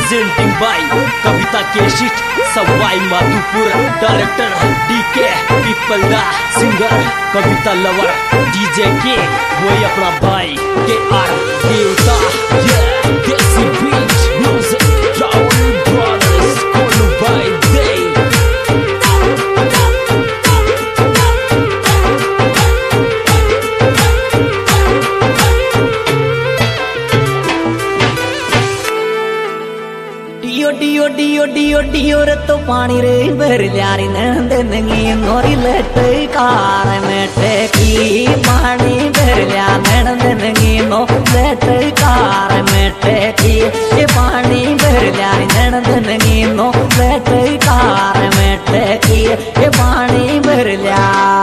Presenting by Kavita केशिट Sawai Madhopur director DK Pipalda singer Kavita lover DJ के वही अपना भाई के आर देवता desi beat music Rahul brothers कोलू बाय दे डियो डियो डियो डियो रे तो पानी रे भर जारी नंदनगी नोरी लट कार में टेकी पानी भर जा नंदनगी नो लट कार में टेकी ये पानी भर जारी नंदनगी नो लट कार में टेकी ये पानी भर जा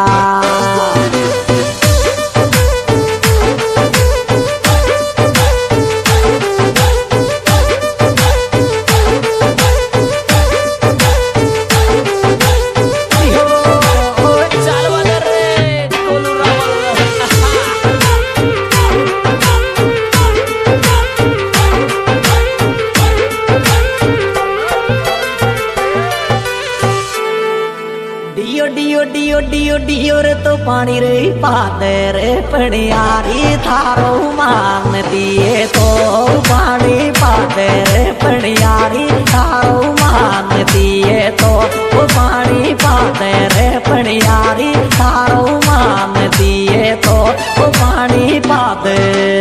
डियो डियो डियो डियो रे तो पानी रे पाते रे पड़ियारी थारो मान दिए तो पानी पाते रे पड़ियारी थारो मान दिए तो पानी पाते रे पड़ियारी थारो मान दिए तो पानी पाते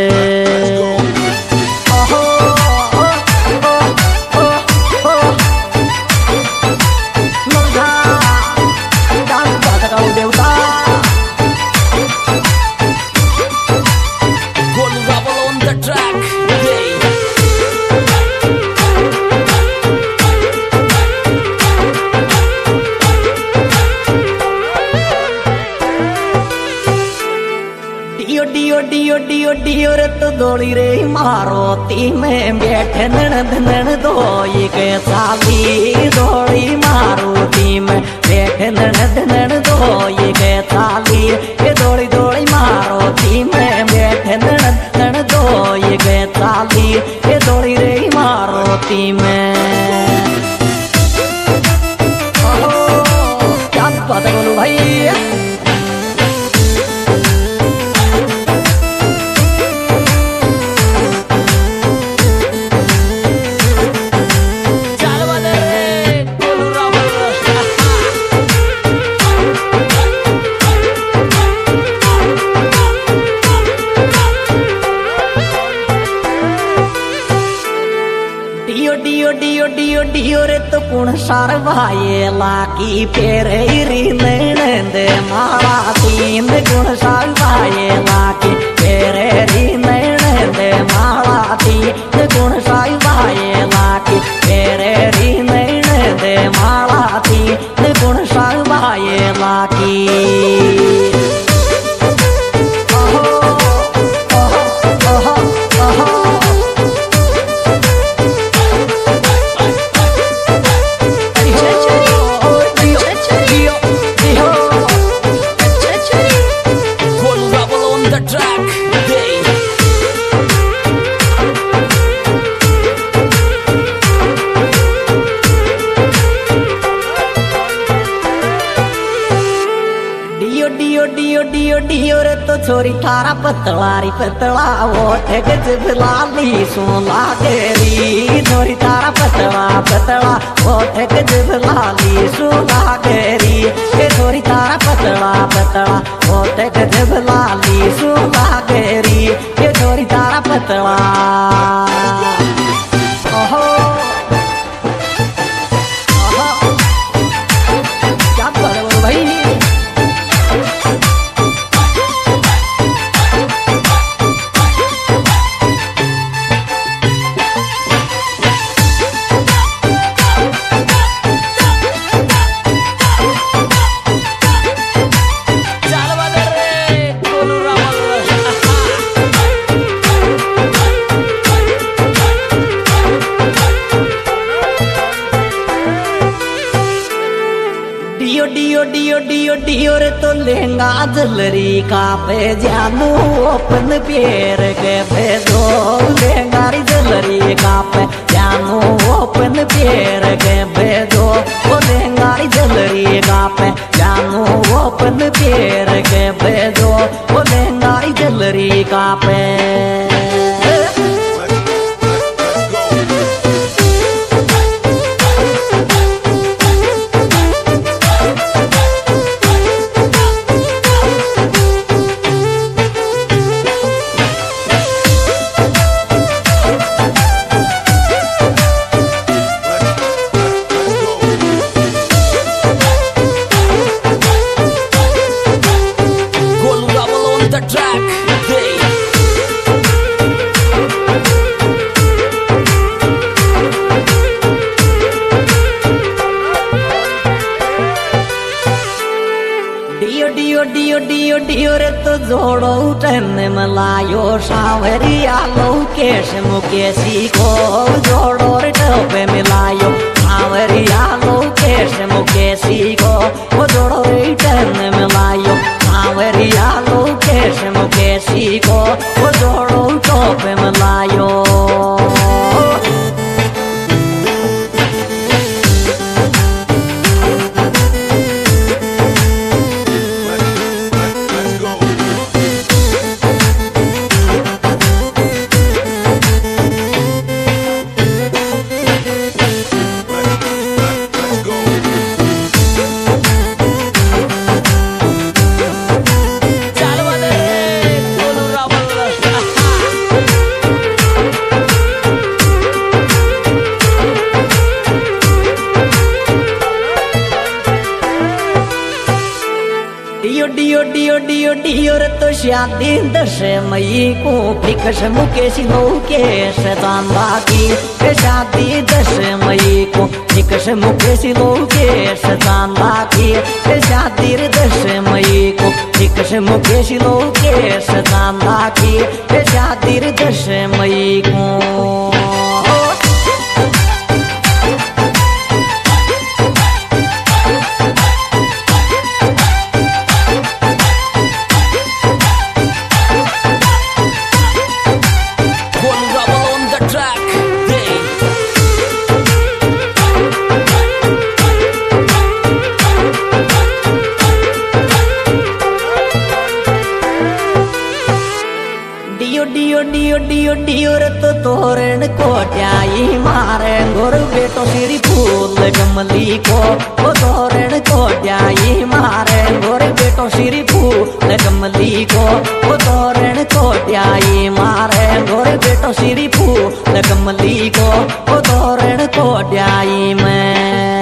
डियो डियो डियो डियो रे तो दौड़ी रे मारोती में बैठे नन दो के साली दौड़ी मारुति में बैठे नन दो के साली ये दौड़ी दौड़ी मारुति में बैठे नन दो के साली ये दौड़ी रे मारुति में क्या बात बोलू भाई डियो डियो डियो डियो रे तो पुण सार भाई लाकी पेरे री नैनंद माला तीन गुण सार भाई लाकी पेरे री नैनंद माला तीन गुण सार भाई लाकी पेरे री नैनंद माला तीन गुण सार भाई लाकी डियो डियो डियो डियो रे तो छोरी थारा पतलारी पतला ओठ गजब लाली सोला गेरी छोरी थारा पतला पतला ओठ गजब लाली सोला गेरी ये छोरी थारा पतला पतला ओठ गजब लाली सोला गेरी ये छोरी थारा पतला ओहो क्या बोलो भाई डियो डियो डियो डियो रे तो लहंगा जलरी का पे जानू ओपन पेर के पे दो लहंगा जलरी का पे जानू जोड़ो टन मलायो सावरिया लोकेश मुकेशी को जोड़ो टोपे मिलायो सावरिया लोकेश मुकेशी को जोड़ो टन मिलायो सावरिया लोकेश मुकेशी को जोड़ो टोपे मिलायो डियो डियो डियो डियो रे तो शादी दश मई को फिकस मुकेश लोकेश चांदा की शादी दश मई को फिकस मुकेश लोकेश चांदा की शादी दश मई को फिकस मुकेश लोकेश चांदा की शादी दश मई को डियो डियो डियो डियो रे तो तोरण कोट्याई मारे गोर बेटो श्री फूल कमली को तोरण कोट्याई मारे गोर बेटो श्री फूल कमली को तोरण कोट्याई मारे गोर बेटो श्री फूल कमली को तोरण कोट्याई में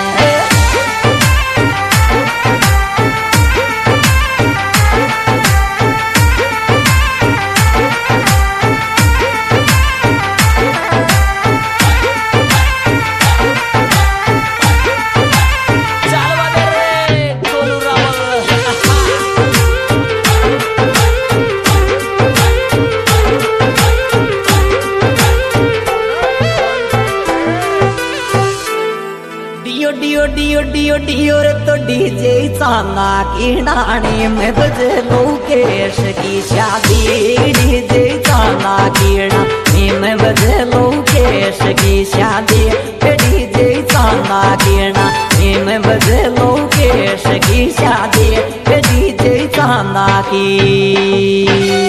डियो डियो डियो डियो रे तो डीजे चांदा की डाणी में बजे लोकेश की शादी डीजे चांदा की डाणी में बजे लोकेश की शादी डीजे चांदा की डाणी में बजे लोकेश की शादी डीजे चांदा की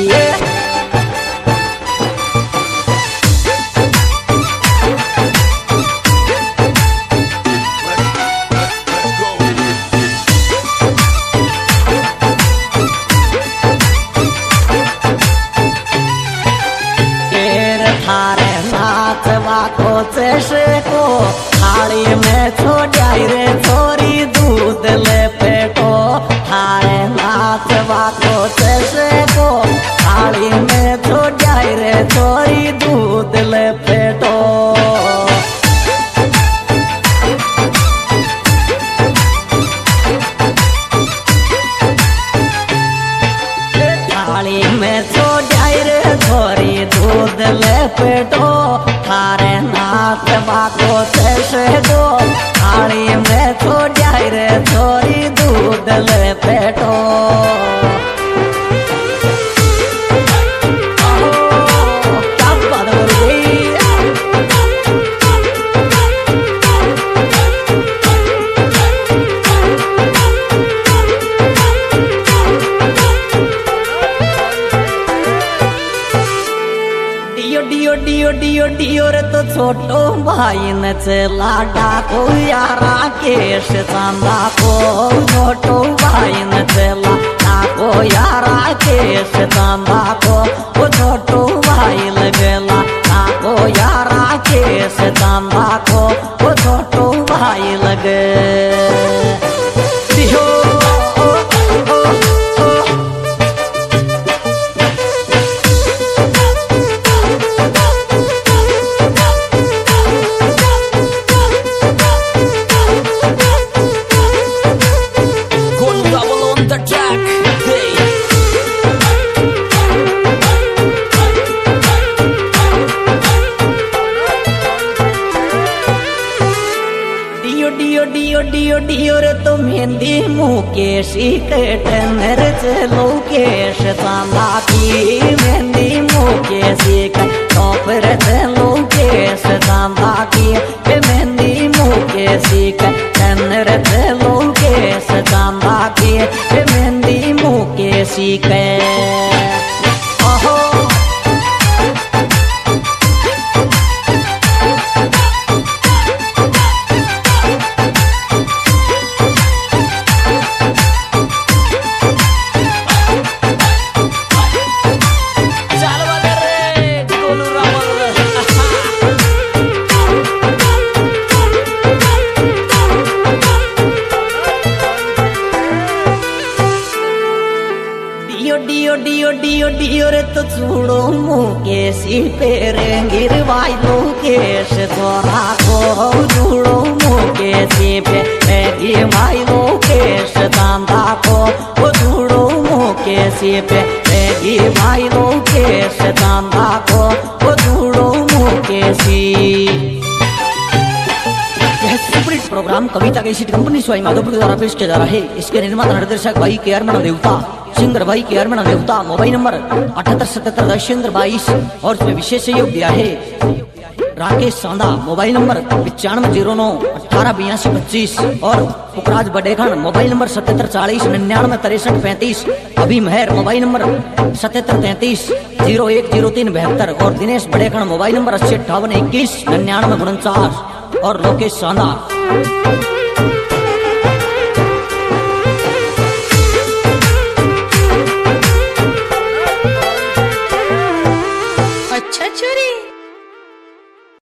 को थाली में छोड़ा रे छोरी दूध ले पेटो थारे नाचवा को चेसे को थाली में छोड़ा रे छोरी दूध ले पेटो थाली में छोड़ा रे छोरी दूध ले पेटो थारे नाचवा को चेसे दो थाली में छोड़ा रे छोरी दूध ले पेटो डियो डियो डियो रे तो छोटो भाई न चला डाको यारा केश चांदा को छोटो भाई न चला डाको यारा केश चांदा को छोटो भाई लगला डाको यारा केश चांदा को छोटो भाई लगे डियो रे तो मेहंदी मुकेश टेनर चलो केश चांदा की मेहंदी मुकेश टॉपर चलो केश चांदा की मेहंदी मुकेश टेनर चलो केश चांदा की मेहंदी मुकेश के डियो डियो डियो डियो रे तो चूड़ो मुकेशी पेरे गिरवाई लो केश तोरा को चूड़ो मुकेशी पे गिरवाई लो केश चांदा को चूड़ो मुकेशी पे गिरवाई लो केश चांदा को चूड़ो मुकेशी। प्रोग्राम कविता के सीट कंपनी स्वाई माधोपुर द्वारा पेश किया जा रहा है। इसके निर्माता निर्देशक भाई के आर मीणा देवता, सिंगर भाई के आर मीणा देवता। मोबाइल नंबर 7877 और इसमें विशेष सहयोग दिया है राकेश सांदा। मोबाइल नंबर 9509 188225 और पुखराज बडेखंड। Mobile number 7740 99 63 35। अभी महर मोबाइल नंबर 7733 0103 72 और दिनेश बडेखंड मोबाइल नंबर 8058 21 99 49 और लोकेश सांदा।